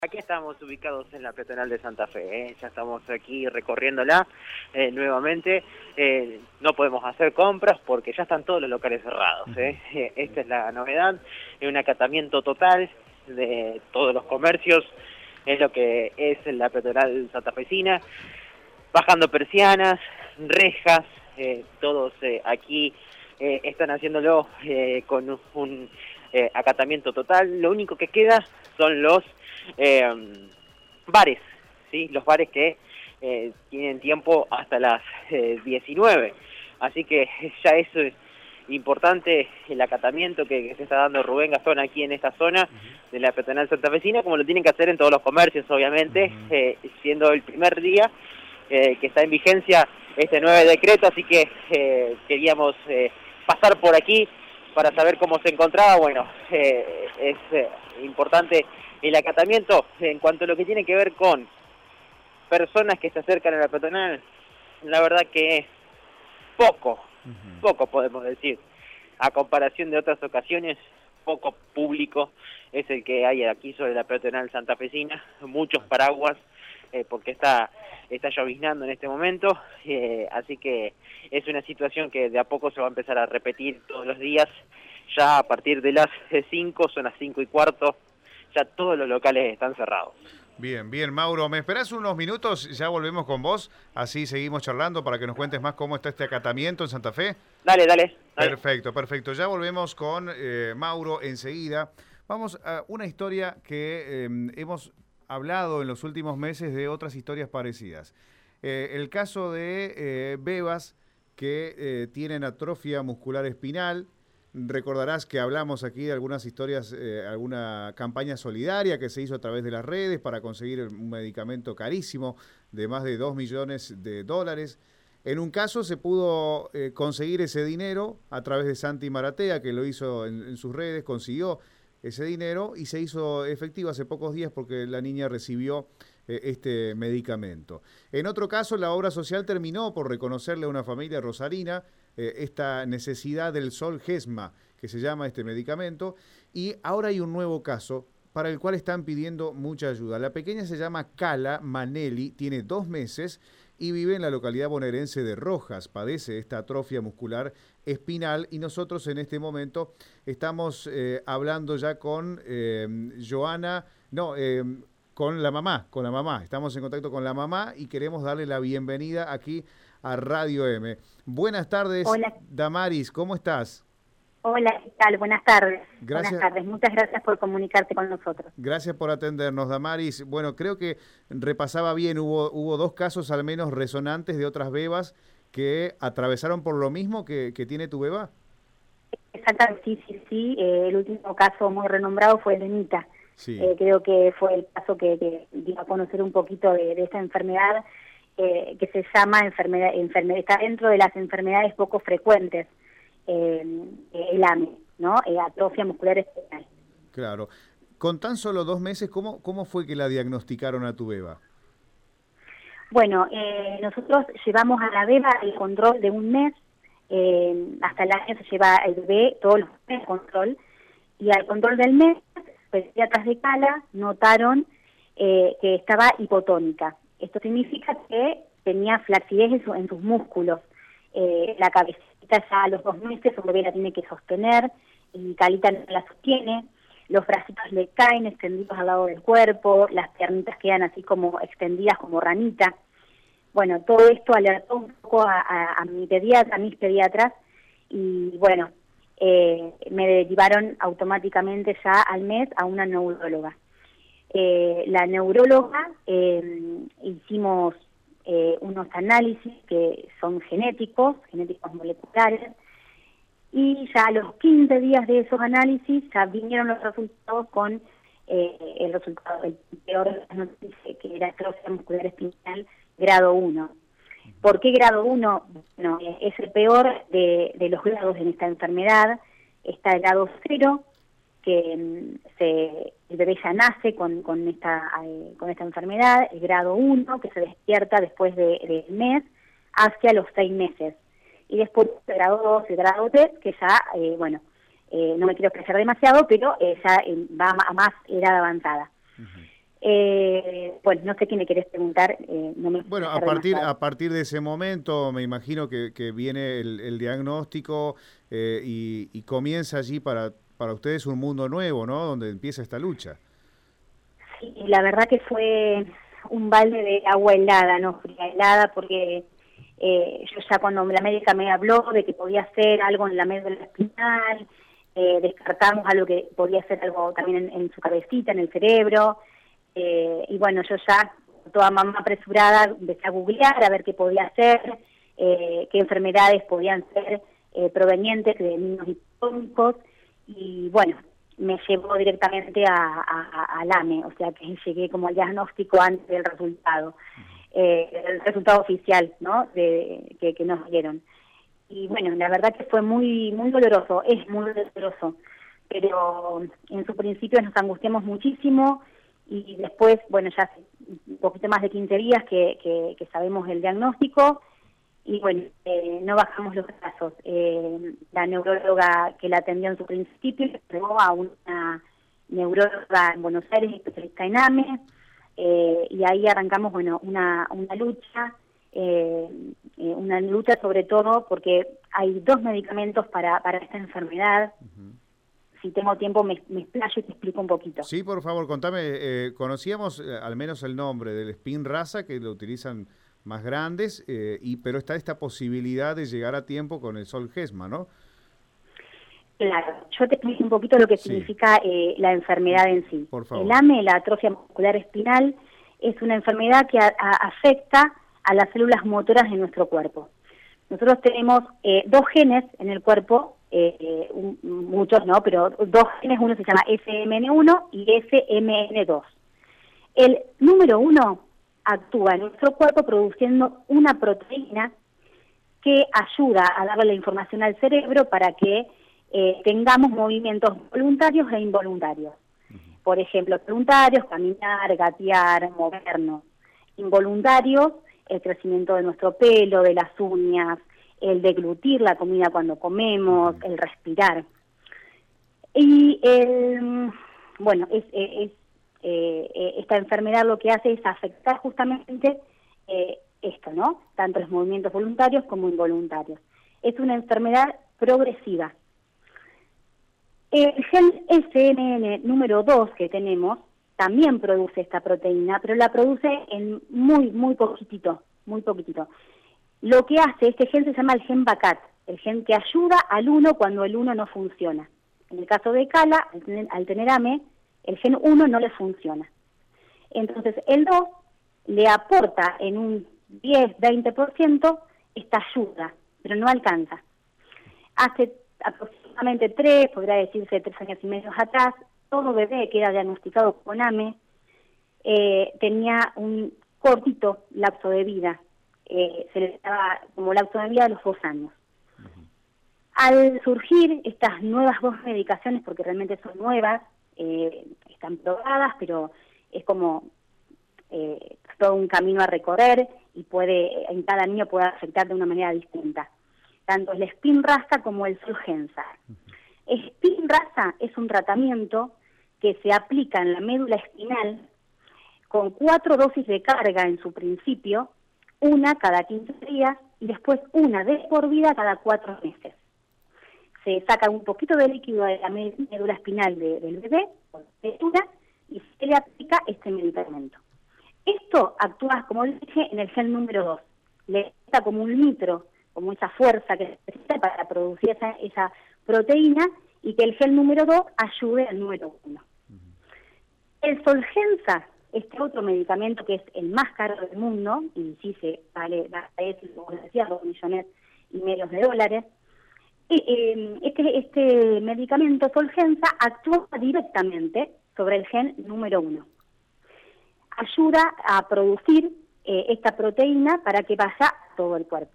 Aquí estamos ubicados en la peatonal de Santa Fe, ya estamos aquí recorriéndola nuevamente. No podemos hacer compras porque ya están todos los locales cerrados. Esta es la novedad, un acatamiento total de todos los comercios, es lo que es la peatonal santafesina, bajando persianas, rejas, todos aquí están haciéndolo con un acatamiento total. Lo único que queda son los bares, ¿sí? Los bares que tienen tiempo hasta las 19, así que ya eso es importante, el acatamiento que se está dando Rubén Gastón aquí en esta zona de la peatonal santafesina, como lo tienen que hacer en todos los comercios, obviamente, siendo el primer día que está en vigencia este nuevo decreto, así que queríamos pasar por aquí para saber cómo se encontraba. Bueno, es importante el acatamiento. En cuanto a lo que tiene que ver con personas que se acercan a la peatonal, la verdad que poco podemos decir. A comparación de otras ocasiones, poco público es el que hay aquí sobre la peatonal santafesina, muchos paraguas, porque está lloviznando en este momento, así que es una situación que de a poco se va a empezar a repetir todos los días. Ya a partir de las 5, son las 5:15, ya todos los locales están cerrados. Bien, bien, Mauro, ¿me esperás unos minutos? Ya volvemos con vos, así seguimos charlando para que nos cuentes más cómo está este acatamiento en Santa Fe. Dale. Perfecto. Ya volvemos con Mauro enseguida. Vamos a una historia que hemos hablado en los últimos meses de otras historias parecidas. El caso de bebas que tienen atrofia muscular espinal. Recordarás que hablamos aquí de algunas historias, alguna campaña solidaria que se hizo a través de las redes para conseguir un medicamento carísimo de más de $2 millones. En un caso se pudo conseguir ese dinero a través de Santi Maratea, que lo hizo en sus redes, consiguió ese dinero y se hizo efectivo hace pocos días porque la niña recibió este medicamento. En otro caso, la obra social terminó por reconocerle a una familia rosarina esta necesidad del Zolgensma, que se llama este medicamento, y ahora hay un nuevo caso para el cual están pidiendo mucha ayuda. La pequeña se llama Cala Manelli, tiene 2 meses y vive en la localidad bonaerense de Rojas, padece esta atrofia muscular espinal y nosotros en este momento estamos hablando ya con con la mamá, estamos en contacto con la mamá y queremos darle la bienvenida aquí a Radio M. Buenas tardes. Hola. Damaris, ¿cómo estás? Hola, ¿qué tal? Buenas tardes. Gracias. Buenas tardes, muchas gracias por comunicarte con nosotros. Gracias por atendernos, Damaris. Bueno, creo que repasaba bien, hubo 2 casos al menos resonantes de otras bebas que atravesaron por lo mismo que tiene tu beba. Exactamente, sí. El último caso muy renombrado fue el de Nita. Sí. Creo que fue el caso que dio a conocer un poquito de esta enfermedad que se llama enfermedad, está dentro de las enfermedades poco frecuentes, el AME, ¿no? Atrofia muscular espinal. Claro. Con tan solo 2 meses, ¿cómo fue que la diagnosticaron a tu beba? Bueno, nosotros llevamos a la beba el control de un mes, hasta el año se lleva el bebé todos los meses control, y al control del mes, pediatras de Cala notaron que estaba hipotónica. Esto significa que tenía flacidez en sus músculos. La cabecita ya a los 2 meses, su bebé la tiene que sostener, y Calita no la sostiene. Los bracitos le caen extendidos al lado del cuerpo, las piernitas quedan así como extendidas como ranita. Bueno, todo esto alertó un poco a mis pediatras, y bueno, me derivaron automáticamente ya al mes a una neuróloga. La neuróloga, hicimos unos análisis que son genéticos moleculares, y ya a los 15 días de esos análisis ya vinieron los resultados con el peor de las noticias, que era atrofia muscular espinal grado 1. ¿Por qué grado 1? Bueno, es el peor de los grados en esta enfermedad. Está el grado 0, que el bebé ya nace con esta enfermedad, el grado 1, que se despierta después del mes, hacia los 6 meses. Y después el grado 2 y el grado 3, que ya, no me quiero expresar demasiado, pero ya va a más edad avanzada. Bueno, no sé qué me querés preguntar. No me Bueno, a partir de ese momento me imagino que viene el diagnóstico y comienza allí para ustedes un mundo nuevo, ¿no? Donde empieza esta lucha. Sí, la verdad que fue un balde de agua helada, no fría, helada, porque yo ya cuando la médica me habló de que podía hacer algo en la médula espinal, descartamos algo que podía hacer algo también en su cabecita, en el cerebro, y bueno, yo ya, toda mamá apresurada, empecé a googlear a ver qué podía hacer, qué enfermedades podían ser provenientes de niños hipotónicos, y bueno, me llevó directamente al AME, o sea que llegué como al diagnóstico antes del resultado, el resultado oficial, ¿no? Que nos dieron. Y bueno, la verdad que fue muy doloroso, es muy doloroso, pero en su principio nos angustiamos muchísimo y después, bueno, ya hace un poquito más de 15 días que sabemos el diagnóstico y bueno, no bajamos los brazos. La neuróloga que la atendió en su principio llevó a una neuróloga en Buenos Aires, especialista en AME, y ahí arrancamos, bueno, una lucha sobre todo porque hay 2 medicamentos para esta enfermedad. Uh-huh. Si tengo tiempo me explayo y te explico un poquito. Sí, por favor, contame, conocíamos al menos el nombre del Spinraza, que lo utilizan más grandes, pero está esta posibilidad de llegar a tiempo con el Zolgensma, ¿no? Claro, yo te explico un poquito lo que significa la enfermedad en sí. Por favor. El AME, la atrofia muscular espinal, es una enfermedad que afecta a las células motoras de nuestro cuerpo. Nosotros tenemos 2 genes en el cuerpo, muchos no, pero 2 genes, uno se llama SMN1 y SMN2. El número 1 actúa en nuestro cuerpo produciendo una proteína que ayuda a darle la información al cerebro para que tengamos movimientos voluntarios e involuntarios. Uh-huh. Por ejemplo, voluntarios, caminar, gatear, movernos. Involuntarios, el crecimiento de nuestro pelo, de las uñas, el deglutir la comida cuando comemos, el respirar. Y bueno, esta enfermedad lo que hace es afectar justamente esto, ¿no? Tanto los movimientos voluntarios como involuntarios. Es una enfermedad progresiva. El gen SMN número 2 que tenemos también produce esta proteína, pero la produce en muy poquitito. Lo que hace, este gen se llama el gen BACAT, el gen que ayuda al 1 cuando el 1 no funciona. En el caso de Cala, al tener AME, el gen 1 no le funciona. Entonces, el 2 le aporta en un 10-20% esta ayuda, pero no alcanza. Hace aproximadamente 3 años y medio atrás, todo bebé que era diagnosticado con AME tenía un cortito lapso de vida. Se le daba como lapso de vida a los 2 años. Uh-huh. Al surgir estas nuevas 2 medicaciones, porque realmente son nuevas, están probadas, pero es como todo un camino a recorrer y en cada niño puede afectar de una manera distinta. Tanto el Spinraza como el Zolgensma. Uh-huh. Spinraza es un tratamiento que se aplica en la médula espinal con 4 dosis de carga en su principio, una cada 15 días y después una de por vida cada 4 meses. Se saca un poquito de líquido de la médula espinal del bebé, y se le aplica este medicamento. Esto actúa, como dije, en el gen número 2. Le da como un nitro, como esa fuerza que se necesita para producir esa proteína y que el gen número 2 ayude al número 1. Uh-huh. El Zolgensma, este otro medicamento que es el más caro del mundo, y sí se vale, como decía, $2,5 millones de dólares, este medicamento Zolgensma actúa directamente sobre el gen número 1. Ayuda a producir esta proteína para que vaya a todo el cuerpo.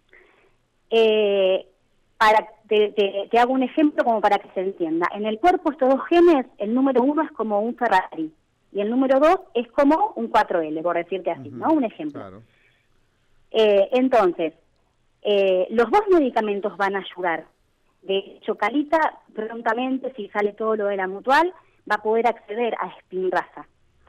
Te hago un ejemplo como para que se entienda. En el cuerpo estos 2 genes, el número 1 es como un Ferrari y el número 2 es como un 4L, por decirte así, ¿no? Un ejemplo. Claro. Entonces, los 2 medicamentos van a ayudar. De hecho, Calita prontamente, si sale todo lo de la mutual, va a poder acceder a Spinraza.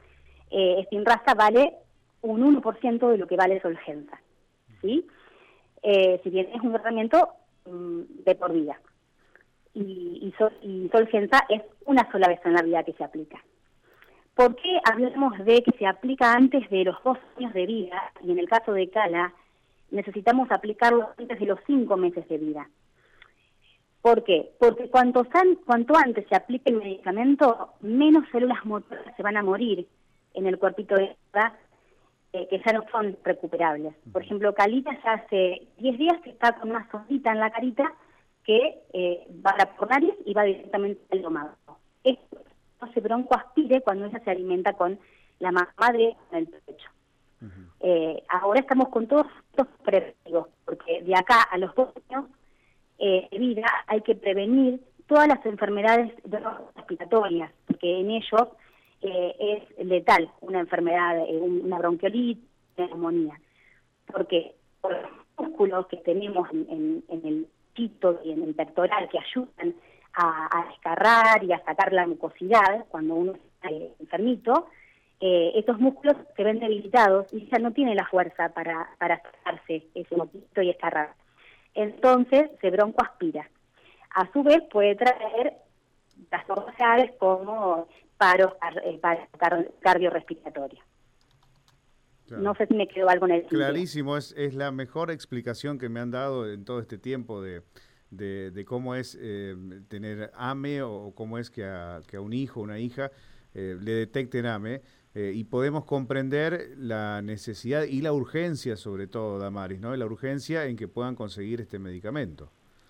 Spinraza vale un 1% de lo que vale Solgenza, ¿sí? Si bien es un tratamiento de por vida. Y Solgenza es una sola vez en la vida que se aplica. ¿Por qué hablamos de que se aplica antes de los 2 años de vida? Y en el caso de Cala, necesitamos aplicarlo antes de los 5 meses de vida. ¿Por qué? Porque cuanto antes se aplique el medicamento, menos células motoras se van a morir en el cuerpito de ella, que ya no son recuperables. Por ejemplo, Calita ya hace 10 días que está con una sondita en la carita que va por nariz y va directamente al estómago. Esto hace broncoaspire cuando ella se alimenta con la madre en el pecho. Ahora estamos con todos estos preventivos, porque de acá a los 2 años de vida hay que prevenir todas las enfermedades respiratorias, porque en ellos es letal una enfermedad, una bronquiolitis, una neumonía, porque por los músculos que tenemos en el pito y en el pectoral que ayudan a descarrar y a sacar la mucosidad cuando uno está enfermito, esos músculos se ven debilitados y ya no tiene la fuerza para sacarse ese moquito y escarrar. Entonces se broncoaspira. A su vez puede traer trastornos graves como paros cardiorrespiratorios. Claro. No sé si me quedó algo en el sitio. Clarísimo, es la mejor explicación que me han dado en todo este tiempo de cómo es tener AME o cómo es que a un hijo o una hija le detecten AME. Y podemos comprender la necesidad y la urgencia, sobre todo, Damaris, ¿no? La urgencia en que puedan conseguir este medicamento.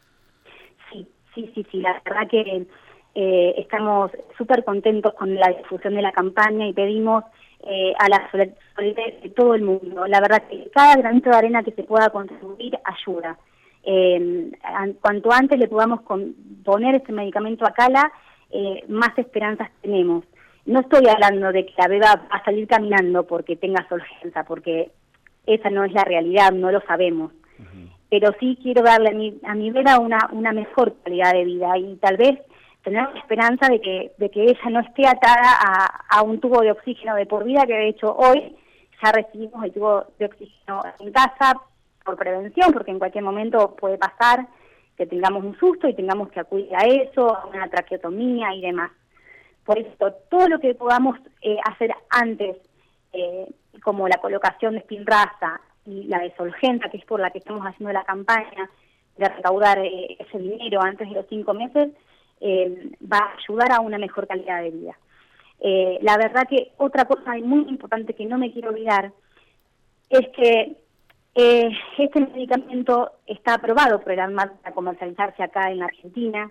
Sí, la verdad que estamos súper contentos con la difusión de la campaña y pedimos a la solidaridad de todo el mundo. La verdad que cada granito de arena que se pueda contribuir ayuda. Cuanto antes le podamos poner este medicamento a Cala, más esperanzas tenemos. No estoy hablando de que la beba va a salir caminando porque tenga Solgenza, porque esa no es la realidad, no lo sabemos. Pero sí quiero darle a mi beba una mejor calidad de vida y tal vez tener la esperanza de que ella no esté atada a un tubo de oxígeno de por vida, que de hecho hoy ya recibimos el tubo de oxígeno en casa por prevención, porque en cualquier momento puede pasar que tengamos un susto y tengamos que acudir a eso, a una traqueotomía y demás. Por eso, todo lo que podamos hacer antes, como la colocación de Spinraza y la de Solgenza, que es por la que estamos haciendo la campaña de recaudar ese dinero antes de los 5 meses, va a ayudar a una mejor calidad de vida. La verdad que otra cosa muy importante que no me quiero olvidar es que este medicamento está aprobado por el ANMAT para comercializarse acá en la Argentina.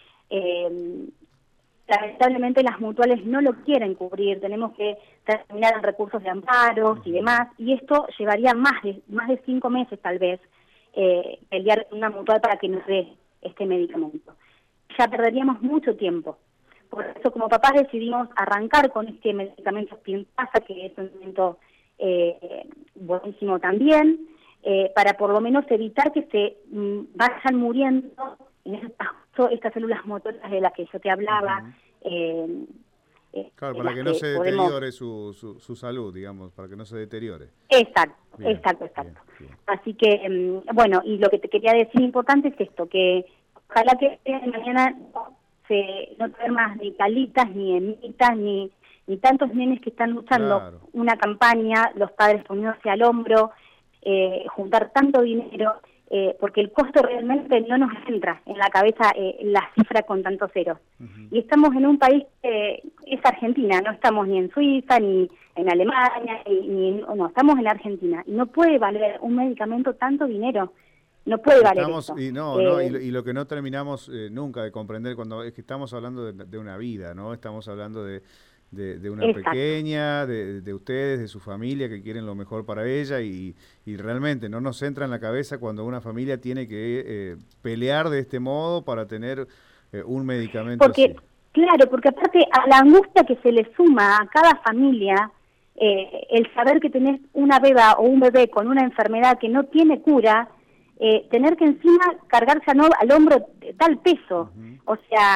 Lamentablemente las mutuales no lo quieren cubrir, tenemos que terminar en recursos de amparos y demás, y esto llevaría más de 5 meses tal vez pelear con una mutual para que nos dé este medicamento. Ya perderíamos mucho tiempo. Por eso como papás decidimos arrancar con este medicamento Spinraza, que es un medicamento buenísimo también, para por lo menos evitar que se vayan muriendo en estas células motoras de las que yo te hablaba. Claro, para que no se deteriore su salud, digamos, para que no se deteriore. Exacto. Bien. Así que, bueno, y lo que te quería decir importante es esto, que ojalá que mañana no tener más ni Calitas, ni Emitas, ni tantos nenes que están luchando una campaña, los padres poniéndose al hombro, juntar tanto dinero, porque el costo realmente no nos entra en la cabeza la cifra con tantos ceros. Y estamos en un país que es Argentina, no estamos ni en Suiza, ni en Alemania, no, estamos en Argentina. Y no puede valer un medicamento tanto dinero. No puede valer eso. Y lo que no terminamos nunca de comprender cuando es que estamos hablando de una vida, ¿no? Estamos hablando de una pequeña, de ustedes, de su familia que quieren lo mejor para ella y realmente no nos entra en la cabeza cuando una familia tiene que pelear de este modo para tener un medicamento así. Claro, porque aparte a la angustia que se le suma a cada familia, el saber que tenés una beba o un bebé con una enfermedad que no tiene cura, tener que encima cargarse al hombro tal peso, o sea...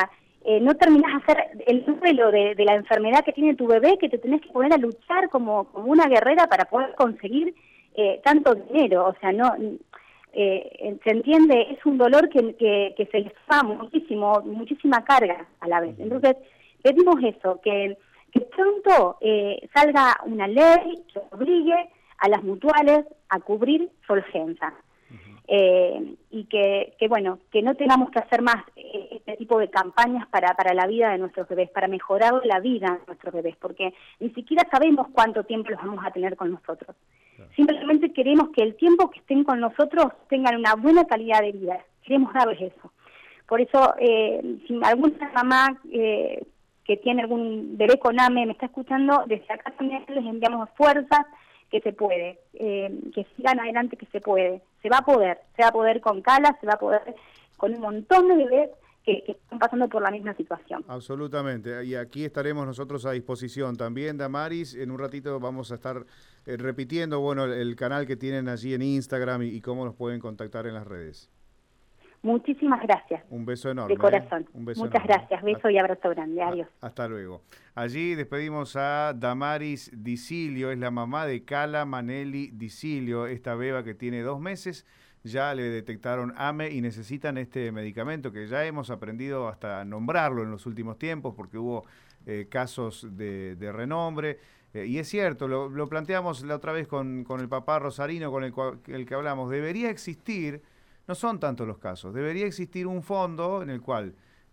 no terminás de hacer el duelo de la enfermedad que tiene tu bebé, que te tenés que poner a luchar como una guerrera para poder conseguir tanto dinero. O sea, no se entiende, es un dolor que se les da muchísima carga a la vez. Entonces, pedimos eso, que pronto salga una ley que obligue a las mutuales a cubrir su urgencia. Y que bueno, que no tengamos que hacer más este tipo de campañas para la vida de nuestros bebés, para mejorar la vida de nuestros bebés, porque ni siquiera sabemos cuánto tiempo los vamos a tener con nosotros. Claro. Simplemente queremos que el tiempo que estén con nosotros tengan una buena calidad de vida. Queremos darles eso. Por eso, si alguna mamá que tiene algún bebé con AME me está escuchando, desde acá también les enviamos fuerzas, que se puede, que sigan adelante, que se puede. Se va a poder con Cala, se va a poder con un montón de bebés que están pasando por la misma situación. Absolutamente, y aquí estaremos nosotros a disposición también, Damaris. En un ratito vamos a estar repitiendo, bueno, el canal que tienen allí en Instagram y cómo los pueden contactar en las redes. Muchísimas gracias. Un beso enorme. De corazón. Un beso Muchas enorme. Gracias. Beso y abrazo grande. Adiós. Hasta luego. Allí despedimos a Damaris Dicilio, es la mamá de Cala Manelli Dicilio, esta beba que tiene 2 meses. Ya le detectaron AME y necesitan este medicamento que ya hemos aprendido hasta nombrarlo en los últimos tiempos porque hubo casos de renombre. Y es cierto, lo planteamos la otra vez con el papá rosarino con el que hablamos. Debería existir... No son tantos los casos. Debería existir un fondo en el cual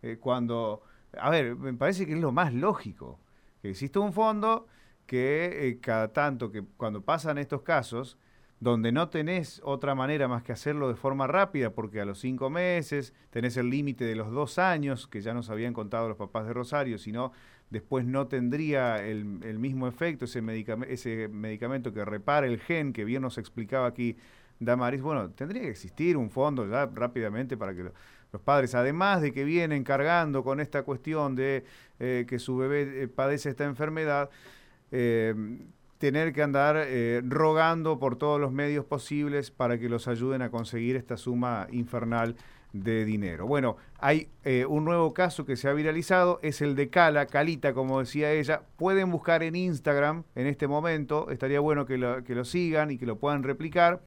me parece que es lo más lógico, que exista un fondo que cada tanto, que cuando pasan estos casos, donde no tenés otra manera más que hacerlo de forma rápida, porque a los 5 meses tenés el límite de los 2 años, que ya nos habían contado los papás de Rosario, sino después no tendría el mismo efecto ese medicamento que repara el gen, que bien nos explicaba aquí Damaris. Bueno, tendría que existir un fondo ya rápidamente para que los padres, además de que vienen cargando con esta cuestión de que su bebé padece esta enfermedad, tener que andar rogando por todos los medios posibles para que los ayuden a conseguir esta suma infernal de dinero. Bueno, hay un nuevo caso que se ha viralizado, es el de Calita, como decía ella. Pueden buscar en Instagram en este momento, estaría bueno que lo sigan y que lo puedan replicar.